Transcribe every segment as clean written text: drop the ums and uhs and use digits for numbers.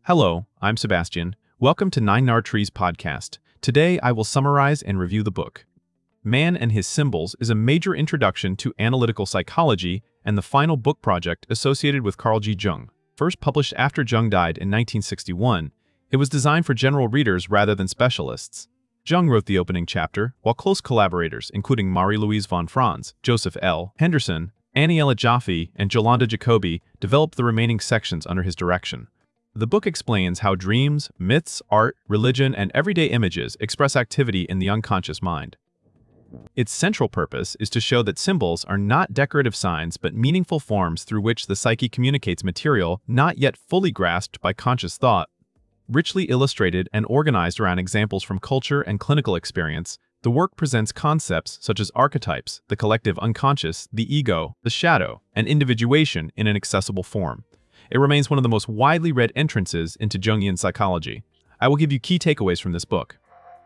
Hello, I'm Sebastian. Welcome to Nine Nar Trees podcast. Today I will summarize and review the book. Man and His Symbols is a major introduction to analytical psychology and the final book project associated with Carl G. Jung. First published after Jung died in 1961, it was designed for general readers rather than specialists. Jung wrote the opening chapter, while close collaborators including Marie-Louise von Franz, Joseph L. Henderson, Aniela Jaffe, and Jolanda Jacobi developed the remaining sections under his direction. The book explains how dreams, myths, art, religion, and everyday images express activity in the unconscious mind. Its central purpose is to show that symbols are not decorative signs but meaningful forms through which the psyche communicates material not yet fully grasped by conscious thought. Richly illustrated and organized around examples from culture and clinical experience, the work presents concepts such as archetypes, the collective unconscious, the ego, the shadow, and individuation in an accessible form. It remains one of the most widely read entrances into Jungian psychology. I will give you key takeaways from this book.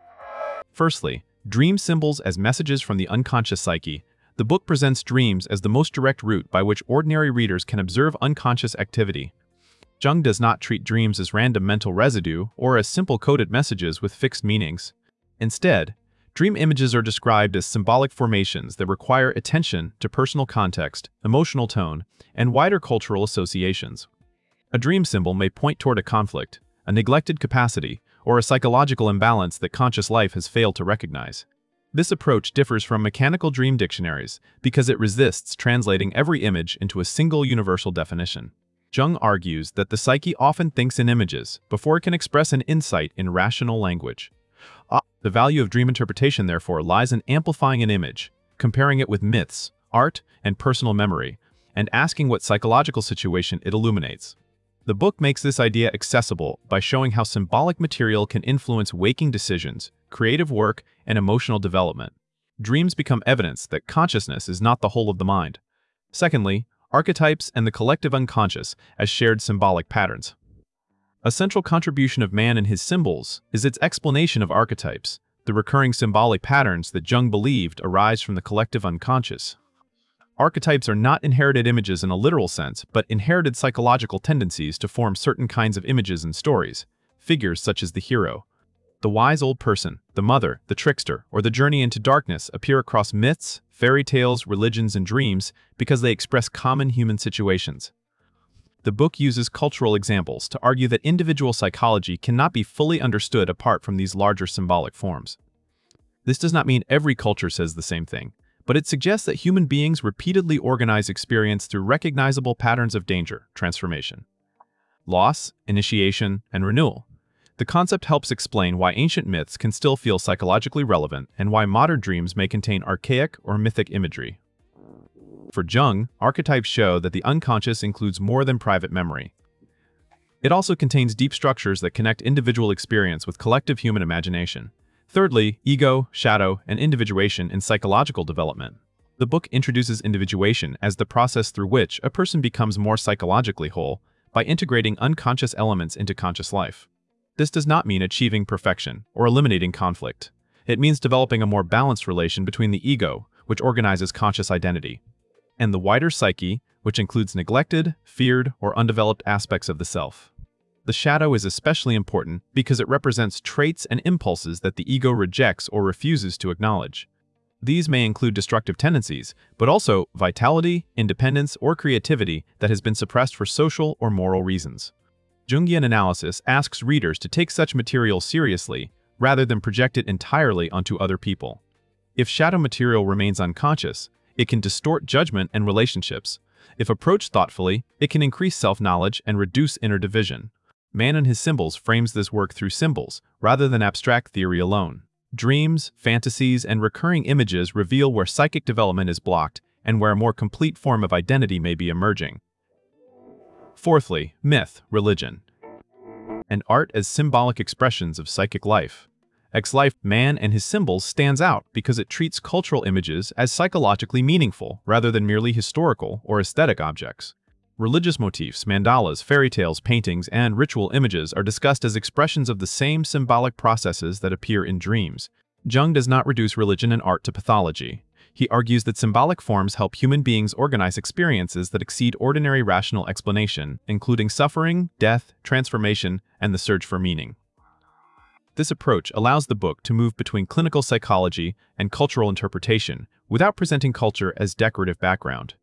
Firstly, dream symbols as messages from the unconscious psyche. The book presents dreams as the most direct route by which ordinary readers can observe unconscious activity. Jung does not treat dreams as random mental residue or as simple coded messages with fixed meanings. Instead, dream images are described as symbolic formations that require attention to personal context, emotional tone, and wider cultural associations. A dream symbol may point toward a conflict, a neglected capacity, or a psychological imbalance that conscious life has failed to recognize. This approach differs from mechanical dream dictionaries because it resists translating every image into a single universal definition. Jung argues that the psyche often thinks in images before it can express an insight in rational language. The value of dream interpretation, therefore, lies in amplifying an image, comparing it with myths, art, and personal memory, and asking what psychological situation it illuminates. The book makes this idea accessible by showing how symbolic material can influence waking decisions, creative work, and emotional development. Dreams become evidence that consciousness is not the whole of the mind. Secondly, archetypes and the collective unconscious as shared symbolic patterns. A central contribution of Man and His Symbols is its explanation of archetypes, the recurring symbolic patterns that Jung believed arise from the collective unconscious. Archetypes are not inherited images in a literal sense, but inherited psychological tendencies to form certain kinds of images and stories. Figures such as the hero, the wise old person, the mother, the trickster, or the journey into darkness appear across myths, fairy tales, religions, and dreams because they express common human situations. The book uses cultural examples to argue that individual psychology cannot be fully understood apart from these larger symbolic forms. This does not mean every culture says the same thing, but it suggests that human beings repeatedly organize experience through recognizable patterns of danger, transformation, loss, initiation, and renewal. The concept helps explain why ancient myths can still feel psychologically relevant and why modern dreams may contain archaic or mythic imagery. For Jung, archetypes show that the unconscious includes more than private memory. It also contains deep structures that connect individual experience with collective human imagination. Thirdly, ego, shadow, and individuation in psychological development. The book introduces individuation as the process through which a person becomes more psychologically whole by integrating unconscious elements into conscious life. This does not mean achieving perfection or eliminating conflict. It means developing a more balanced relation between the ego, which organizes conscious identity, and the wider psyche, which includes neglected, feared, or undeveloped aspects of the self. The shadow is especially important because it represents traits and impulses that the ego rejects or refuses to acknowledge. These may include destructive tendencies, but also vitality, independence, or creativity that has been suppressed for social or moral reasons. Jungian analysis asks readers to take such material seriously rather than project it entirely onto other people. If shadow material remains unconscious, it can distort judgment and relationships. If approached thoughtfully, it can increase self-knowledge and reduce inner division. Man and His Symbols frames this work through symbols, rather than abstract theory alone. Dreams, fantasies, and recurring images reveal where psychic development is blocked and where a more complete form of identity may be emerging. Fourthly, myth, religion, and art as symbolic expressions of psychic life. Life, Man and His Symbols stands out because it treats cultural images as psychologically meaningful rather than merely historical or aesthetic objects. Religious motifs, mandalas, fairy tales, paintings, and ritual images are discussed as expressions of the same symbolic processes that appear in dreams. Jung does not reduce religion and art to pathology. He argues that symbolic forms help human beings organize experiences that exceed ordinary rational explanation, including suffering, death, transformation, and the search for meaning. This approach allows the book to move between clinical psychology and cultural interpretation without presenting culture as decorative background.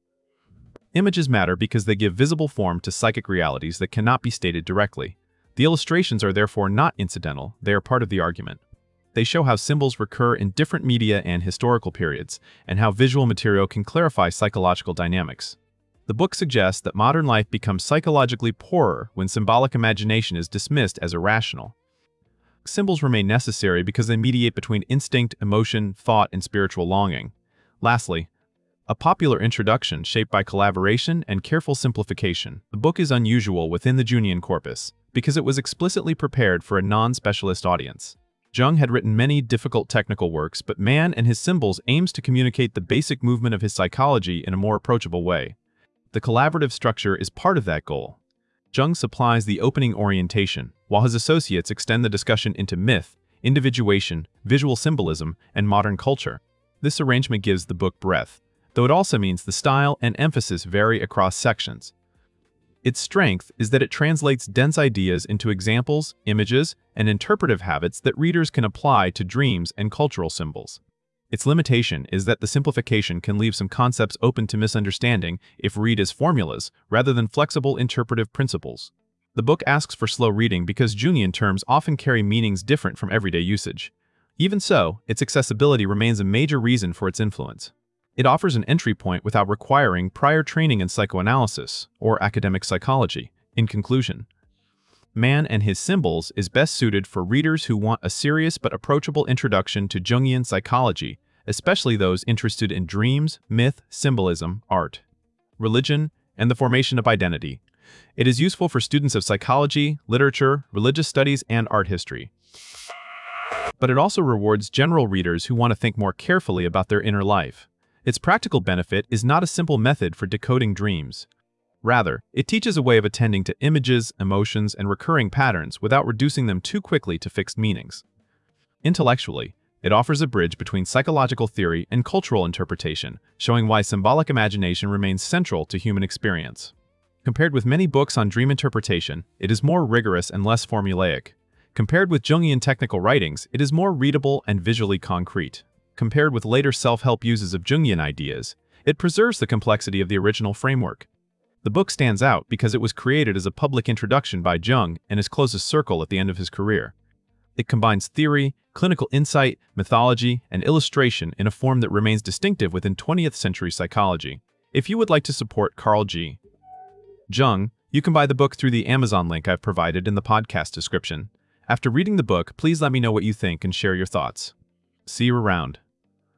Images matter because they give visible form to psychic realities that cannot be stated directly. The illustrations are therefore not incidental, they are part of the argument. They show how symbols recur in different media and historical periods, and how visual material can clarify psychological dynamics. The book suggests that modern life becomes psychologically poorer when symbolic imagination is dismissed as irrational. Symbols remain necessary because they mediate between instinct, emotion, thought, and spiritual longing. Lastly, a popular introduction shaped by collaboration and careful simplification. The book is unusual within the Jungian corpus because it was explicitly prepared for a non-specialist audience. Jung had written many difficult technical works, but Man and His Symbols aims to communicate the basic movement of his psychology in a more approachable way. The collaborative structure is part of that goal. Jung supplies the opening orientation, while his associates extend the discussion into myth, individuation, visual symbolism, and modern culture. This arrangement gives the book breadth, though it also means the style and emphasis vary across sections. Its strength is that it translates dense ideas into examples, images, and interpretive habits that readers can apply to dreams and cultural symbols. Its limitation is that the simplification can leave some concepts open to misunderstanding if read as formulas rather than flexible interpretive principles. The book asks for slow reading because Jungian terms often carry meanings different from everyday usage. Even so, its accessibility remains a major reason for its influence. It offers an entry point without requiring prior training in psychoanalysis or academic psychology. In conclusion, Man and His Symbols is best suited for readers who want a serious but approachable introduction to Jungian psychology, especially those interested in dreams, myth, symbolism, art, religion, and the formation of identity. It is useful for students of psychology, literature, religious studies, and art history. But it also rewards general readers who want to think more carefully about their inner life. Its practical benefit is not a simple method for decoding dreams. Rather, it teaches a way of attending to images, emotions, and recurring patterns without reducing them too quickly to fixed meanings. Intellectually, it offers a bridge between psychological theory and cultural interpretation, showing why symbolic imagination remains central to human experience. Compared with many books on dream interpretation, it is more rigorous and less formulaic. Compared with Jungian technical writings, it is more readable and visually concrete. Compared with later self-help uses of Jungian ideas, it preserves the complexity of the original framework. The book stands out because it was created as a public introduction by Jung and his closest circle at the end of his career. It combines theory, clinical insight, mythology, and illustration in a form that remains distinctive within 20th century psychology. If you would like to support Carl G. Jung, you can buy the book through the Amazon link I've provided in the podcast description. After reading the book, please let me know what you think and share your thoughts. See you around.